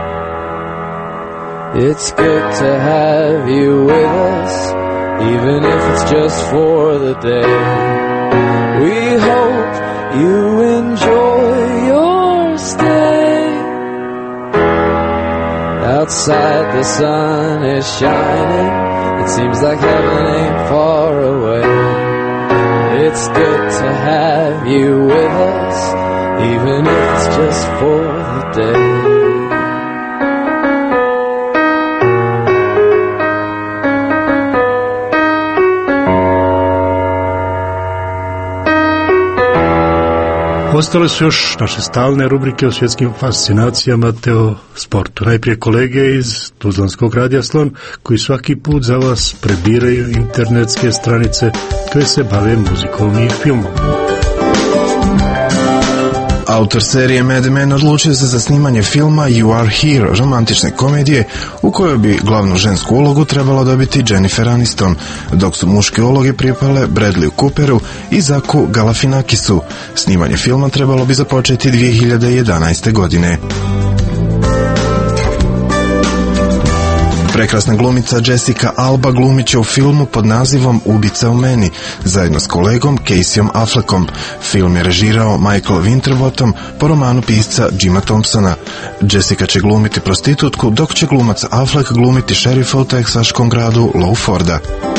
It's good to have you with us, even if it's just for the day. We hope you enjoy your stay. Outside the sun is shining, it seems like heaven ain't far away. It's good to have you with us, even if it's just for the day. Ostale su još naše stalne rubrike o svjetskim fascinacijama te o sportu. Najprije kolege iz Tuzlanskog radija Slon, koji svaki put za vas prebiraju internetske stranice koje se bave muzikom i filmom. Autor serije Mad Men odlučio se za snimanje filma You Are Here, romantične komedije u kojoj bi glavnu žensku ulogu trebalo dobiti Jennifer Aniston, dok su muške uloge pripale Bradleyu Cooperu i Zaku Galafinakisu. Snimanje filma trebalo bi započeti dvije hiljade jedanaeste. godine. Prekrasna glumica Jessica Alba glumit će u filmu pod nazivom Ubica u meni, zajedno s kolegom Caseyom Affleckom. Film je režirao Michael Winterbottom po romanu pisca Jima Thompsona. Jessica će glumiti prostitutku, dok će glumac Affleck glumiti šerifa u teksaškom gradu Lawforda.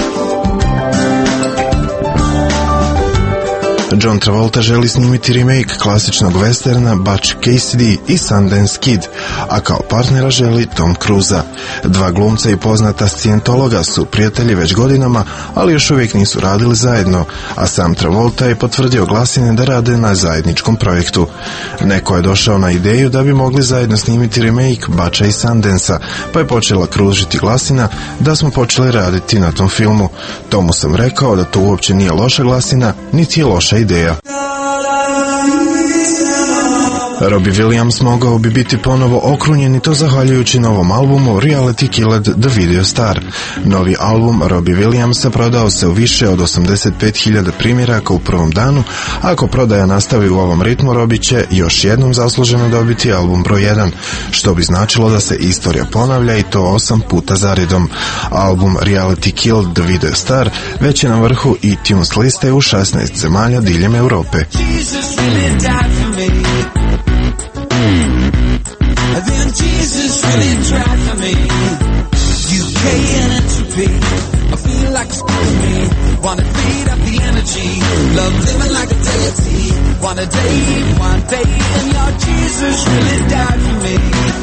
John Travolta želi snimiti remake klasičnog westerna Butch Cassidy i Sundance Kid, a kao partnera želi Tom Cruisa. Dva glumca i poznata scijentologa su prijatelji već godinama, ali još uvijek nisu radili zajedno, a sam Travolta je potvrdio glasine da rade na zajedničkom projektu. Neko je došao na ideju da bi mogli zajedno snimiti remake Butcha i Sundance-a, pa je počela kružiti glasina da smo počeli raditi na tom filmu. Tomu sam rekao da to uopće nije loša glasina, niti je loša ideja. Robbie Williams mogao bi biti ponovo okrunjen i to zahvaljujući novom albumu Reality Killed the Video Star. Novi album Robbie Williamsa prodao se u više od osamdeset pet hiljada primjeraka u prvom danu, a ako prodaja nastavi u ovom ritmu, Robbie će još jednom zasluženo dobiti album broj jedan, što bi značilo da se istorija ponavlja i to osam puta zaredom. Album Reality Killed the Video Star već je na vrhu iTunes liste u šesnaest zemalja diljem Europe. Then Jesus really tried for me. U K and entropy, I feel like it's for me. Wanna feed up the energy, love living like a deity. Wanna date one day, and your Jesus really died for me.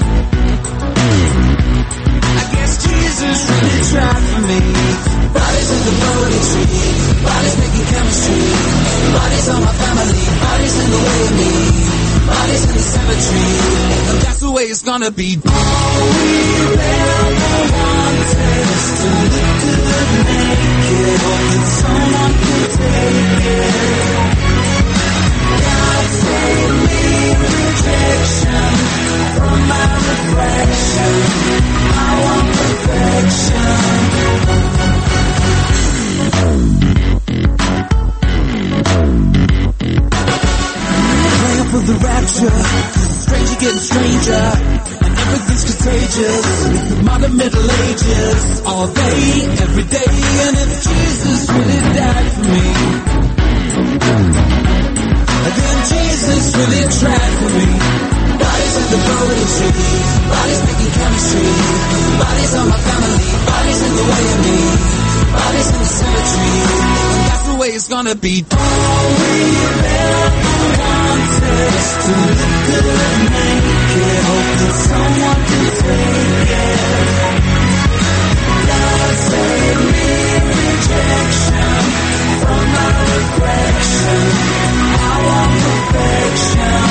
I guess Jesus really tried for me. Bodies in the Bodhi tree, bodies making chemistry. Bodies on my family, bodies in the way of me. Bodies in the cemetery, and that's the way it's gonna be. All we ever want contest to look good naked, hoping someone can take it. God save me rejection from my reflection. I want perfection. Praying for the rapture, 'cause it's stranger getting stranger, and everything's contagious. The modern Middle Ages, all day, every day, and if Jesus really died for me, then Jesus really tried for me. Bodies in the broken trees, bodies making chemistry, bodies on my family, bodies in the way of me, bodies in the cemetery, and that's the way it's gonna be. All we ever wanted is to look good naked, hope that someone can take it. God save me rejection from my reflection. I want perfection.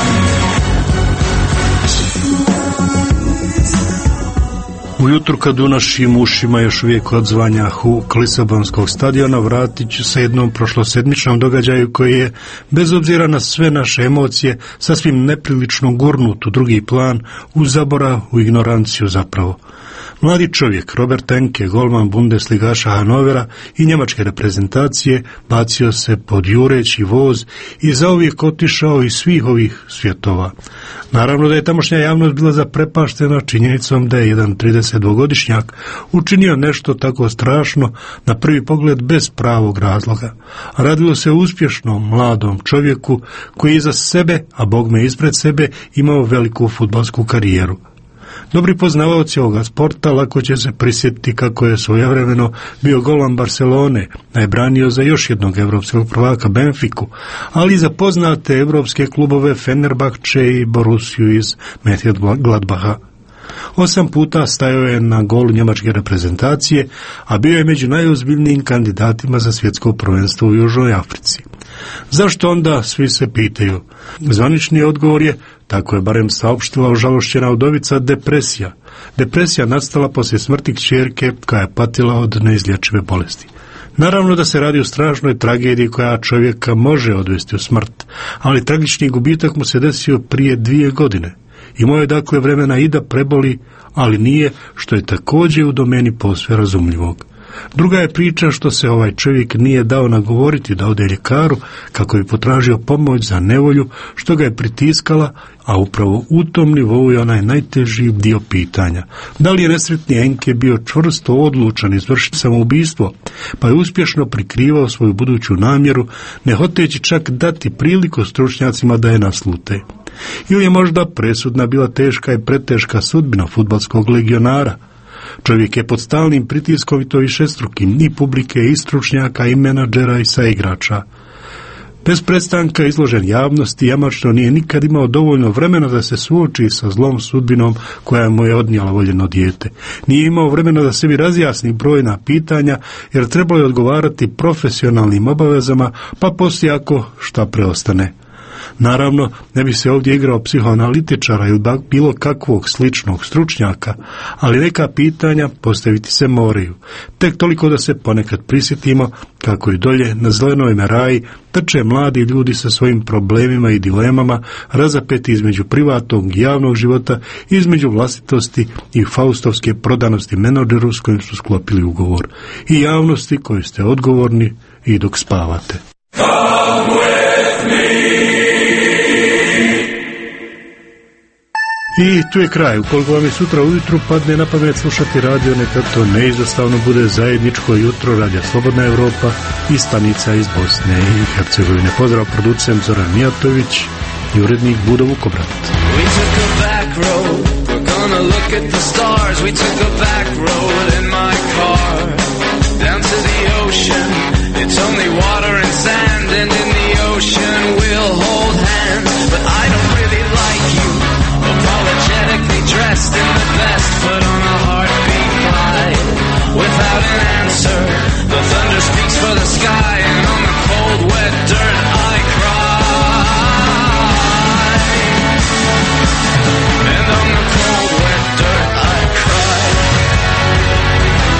Ujutru kad u našim ušima još uvijek odzvanja huk Lisabonskog stadiona, vratit ću se jednom prošlosedmičnom događaju koji je, bez obzira na sve naše emocije, sasvim neprilično gurnut u drugi plan, u zaborav, u ignoranciju zapravo. Mladi čovjek, Robert Enke, golman Bundesligaša Hanovera i njemačke reprezentacije, bacio se pod jureći voz i zauvijek otišao iz svih ovih svjetova. Naravno da je tamošnja javnost bila zaprepaštena činjenicom da je jedan tridesetdvogodišnjak učinio nešto tako strašno, na prvi pogled bez pravog razloga. Radilo se o uspješnom mladom čovjeku koji je iza sebe, a bogme ispred sebe, imao veliku fudbalsku karijeru. Dobri poznavaoci ovoga sporta lako će se prisjetiti kako je svojevremeno bio golman Barcelone, a je branio za još jednog evropskog prvaka Benfiku, ali i za poznate evropske klubove Fenerbahče i Borussiju iz Mönchengladbacha. Osam puta stajao je na golu njemačke reprezentacije, a bio je među najozbiljnijim kandidatima za svjetsko prvenstvo u Južnoj Africi. Zašto onda, svi se pitaju? Zvanični odgovor je, tako je barem saopštila ožalošćena udovica, depresija. Depresija nastala poslije smrti kćerke koja je patila od neizlječive bolesti. Naravno da se radi o strašnoj tragediji koja čovjeka može odvesti u smrt, ali tragični gubitak mu se desio prije dvije godine. Imao je dakle vremena i da preboli, ali nije, što je također u domeni posve razumljivog. Druga je priča što se ovaj čovjek nije dao nagovoriti da ode ljekaru kako bi potražio pomoć za nevolju što ga je pritiskala, a upravo u tom nivou je onaj najteži dio pitanja. Da li je nesretni Enke bio čvrsto odlučan izvršiti samoubistvo, pa je uspješno prikrivao svoju buduću namjeru, ne hoteći čak dati priliku stručnjacima da je naslute. Ili je možda presudna bila teška i preteška sudbina fudbalskog legionara. Čovjek je pod stalnim pritiskom i to višestrukim, i publike, i stručnjaka, i menadžera, i saigrača. Bez prestanka izložen javnosti, jamačno nije nikad imao dovoljno vremena da se suoči sa zlom sudbinom koja mu je odnijela voljeno dijete. Nije imao vremena da sebi razjasni brojna pitanja, jer trebalo je odgovarati profesionalnim obavezama, pa poslije ako šta preostane. Naravno, ne bi se ovdje igrao psihoanalitičara ili bilo kakvog sličnog stručnjaka, ali neka pitanja postaviti se moraju. Tek toliko da se ponekad prisjetimo kako i dolje na zelenoj meraji trče mladi ljudi sa svojim problemima i dilemama, razapeti između privatnog i javnog života, između vlastitosti i faustovske prodanosti menadžeru s kojim su sklopili ugovor, i javnosti koju ste odgovorni i dok spavate. Come with me. I tu je kraj. Ukoliko vam je sutra ujutru padne na pamet slušati radio, neka to neizostavno bude zajedničko jutro Radija Slobodna Evropa i stanica iz Bosne i Hercegovine. Pozdrav, producent Zoran Mijatović i urednik Budo Vukobrat. We took a back road, we're gonna look at the stars. We took a back road in my car, down to the ocean. It's only water and sand, and in the ocean we'll hold hands. But I don't really like you, apologetically dressed in the best, put on a heartbeat glide without an answer. The thunder speaks for the sky, and on the cold wet dirt I cry. And on the cold wet dirt I cry.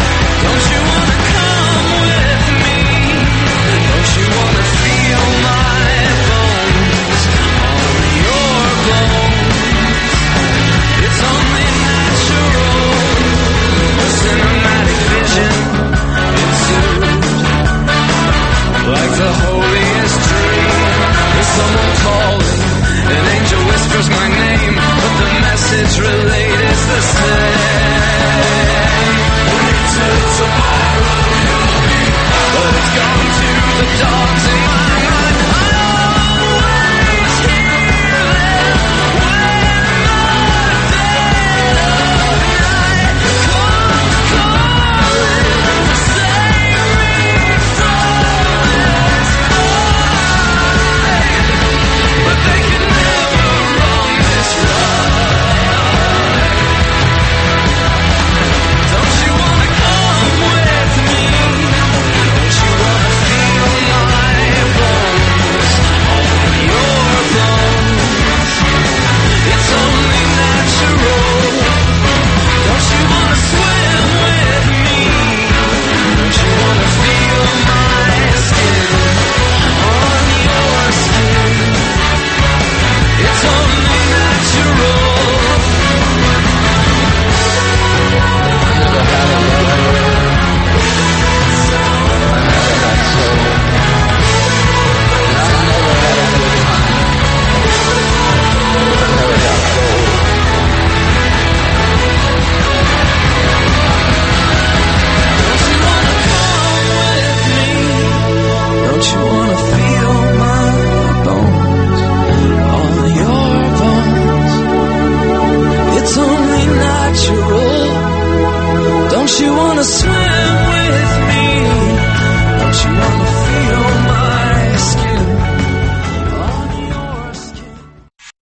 gonna smile.